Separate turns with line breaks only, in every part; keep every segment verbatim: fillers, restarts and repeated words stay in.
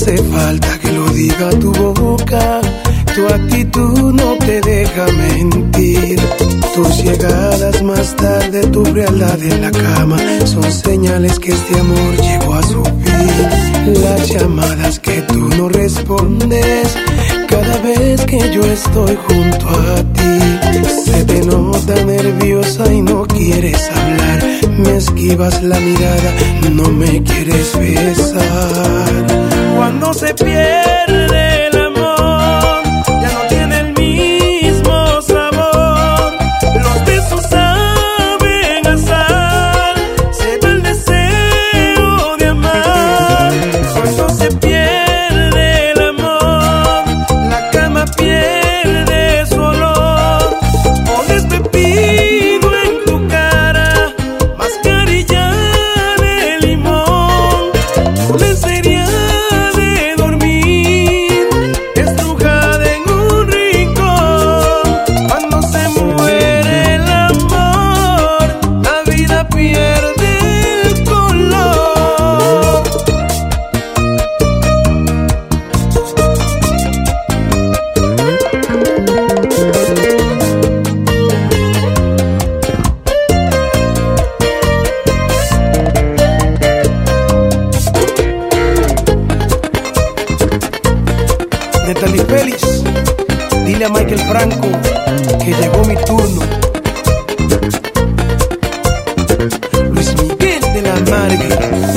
hace falta que lo diga tu boca. Tu actitud no te deja mentir. Tus llegadas más tarde, tu frialdad en la cama son señales que este amor llegó a su fin. Las llamadas que tú no respondes cada vez que yo estoy junto a ti. Se te nota nerviosa y no quieres hablar. Me esquivas la mirada, no me quieres besar. Cuando se pierde el amor, ya no tiene el mismo sabor. Los besos saben a sal, se va el deseo de amar. Cuando se pierde el amor, la cama pierde su olor. Pones pepino en tu cara, mascarilla de limón, lencería de dormir, estrujada en un rincón. Cuando se muere el amor, la vida pierde el color. Natalie Félix, dile a Michael Franco que llegó mi turno. Luis Miguel de la Margue.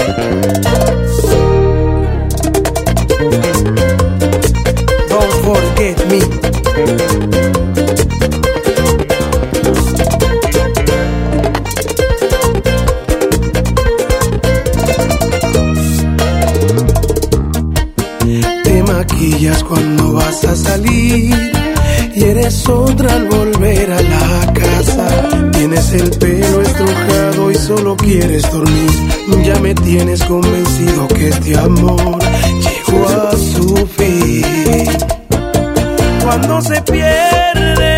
Don't forget me. Te maquillas cuando vas a salir y eres otra al volver a la casa. Tienes el pelo estrujado y solo quieres dormir. Ya me tienes convencido que este amor llegó a su fin. Cuando se pierde